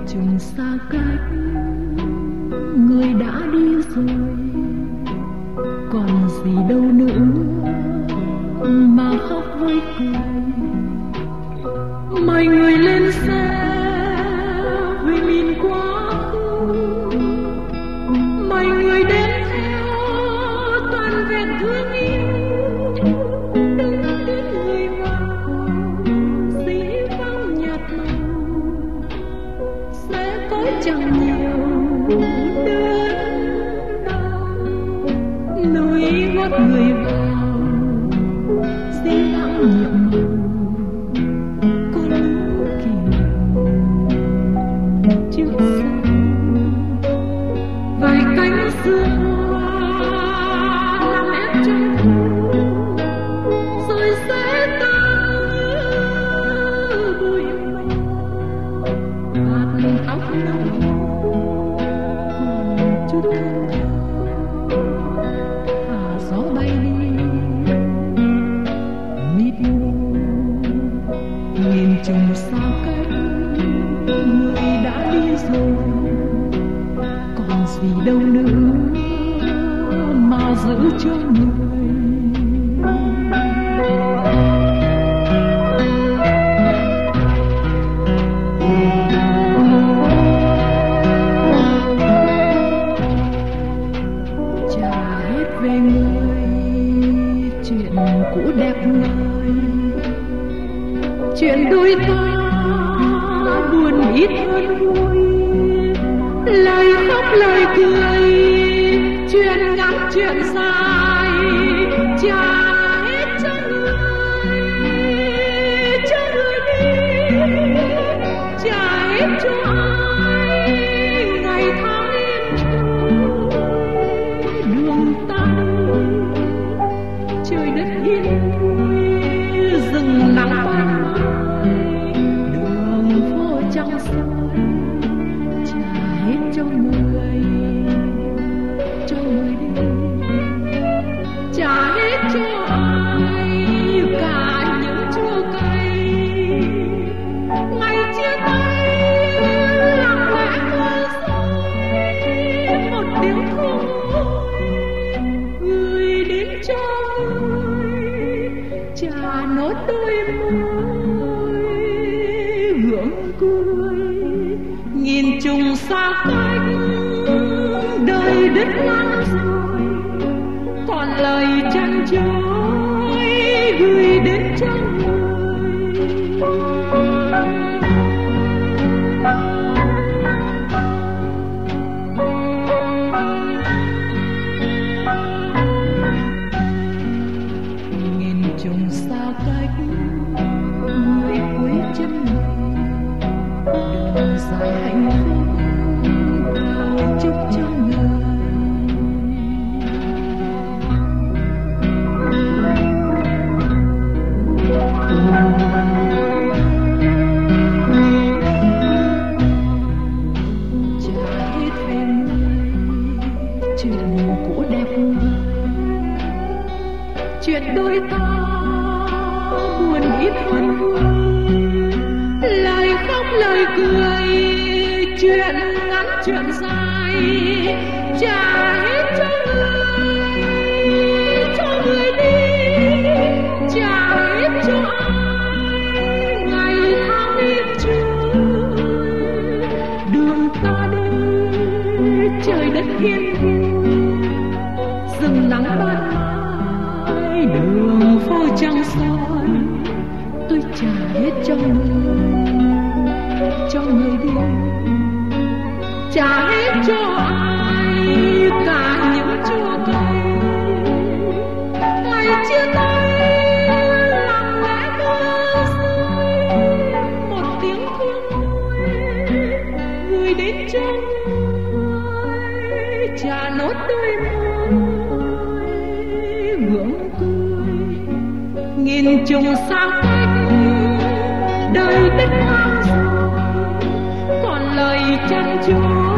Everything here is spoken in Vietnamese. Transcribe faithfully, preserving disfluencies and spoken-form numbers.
trùng xa cách, người đã đi rồi, còn gì đâu nữa mà khóc với cười. Mời người lên xe vì miền quá khứ, mời người đến theo toàn vẹn thương yêu. Đừng đến người vào dĩ vắng nhạt màu, sẽ có chẳng nhiều đớn đau. Núi gót người vào dĩ vắng nhiệm màu, có lũ kỷ niệm trước sau. Vài cánh xưa hoa nằm ép trong thu, rồi sẽ tan bụi mây. Hạt tóc nâu còn chút thơm tho, thả gió bay đi mịt mù. Nghìn trùng xa cách, người đã đi rồi, còn gì đâu nữa mà giữ cho người. Trả hết về người chuyện cũ đẹp ngời, chuyện đôi ta buồn ít hơn vui. Lời khóc lời cười, chuyện ngắn chuyện dài, trả hết cho người, cho người đi, trả hết cho ai. Ngày tháng yên trôi, đường ta đi, trời đất yên vui, rừng nắng ban mai, đường phố trăng soi. Trả hết cho người, cho người đi, trả hết cho ai, cả những chua cay. Ngày chia tay lặng lẽ mưa rơi, một tiếng thương gửi đến cho người, trả nốt đôi môi gượng cười. Nghìn trùng xa cách, đời đứt ngắn rồi, còn lời chăn chối gửi đến cho người. Nghìn trùng xa cách, người cuối chân đường dài hạnh phúc cầu chúc cho người. Trả hết về người chuyện cũ đẹp người, chuyện đôi ta buồn ít hơn vui. Lời khóc lời cười, chuyện ngắn chuyện dài, trả hết cho người, cho người đi, trả hết cho ai. Ngày tháng yên trôi, đường ta đi, trời đất yên vui, rừng nắng ban mai, đường phố trăng soi. Tôi trả hết cho người, cho người đi, trả hết cho ai, cả những chua cay. Ngày chia tay lặng lẽ mưa rơi, một tiếng thương gửi đến cho người, trả nốt đôi môi gượng cười. Nghìn trùng xa cách, đời đất ngang rồi, còn lời chăn chối